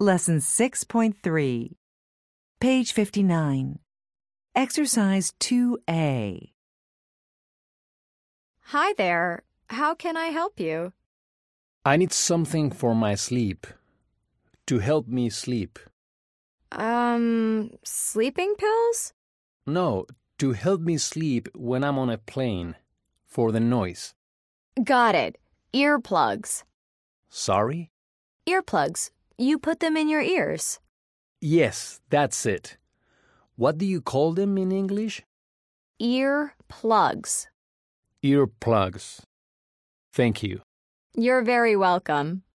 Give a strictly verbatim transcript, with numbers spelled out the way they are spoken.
Lesson six point three. Page fifty-nine. Exercise two A. Hi there. How can I help you? I need something for my sleep. To help me sleep. Um, sleeping pills? No, to help me sleep when I'm on a plane. For the noise. Got it. Earplugs. Sorry? Earplugs. You put them in your ears. Yes, that's it. What do you call them in English? Earplugs. Earplugs. Thank you. You're very welcome.